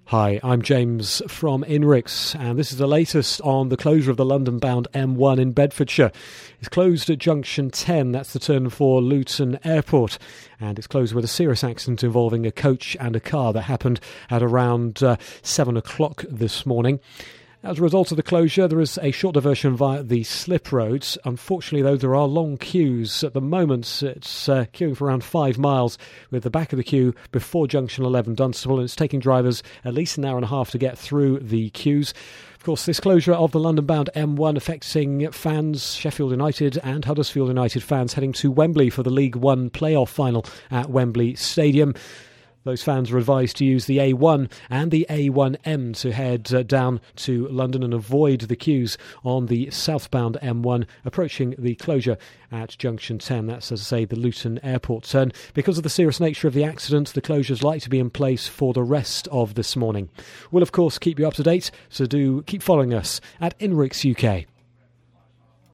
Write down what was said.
Hi, I'm James from INRIX, and this is the latest on the closure of the London-bound M1 in Bedfordshire. It's closed at junction 10, that's the turn for Luton Airport, and it's closed with a serious accident involving a coach and a car that happened at around 7 o'clock this morning. As a result of the closure, there is a short diversion via the slip roads. Unfortunately, though, there are long queues. At the moment, it's queuing for around 5 miles, with the back of the queue before junction 11 Dunstable, and it's taking drivers at least an hour and a half to get through the queues. Of course, this closure of the London-bound M1 affecting fans, Sheffield United and Huddersfield United fans heading to Wembley for the League One playoff final at Wembley Stadium. Those fans are advised to use the A1 and the A1M to head down to London and avoid the queues on the southbound M1 approaching the closure at junction 10. That's, as I say, the Luton Airport turn. Because of the serious nature of the accident, the closure is likely to be in place for the rest of this morning. We'll, of course, keep you up to date, so do keep following us at INRIX UK.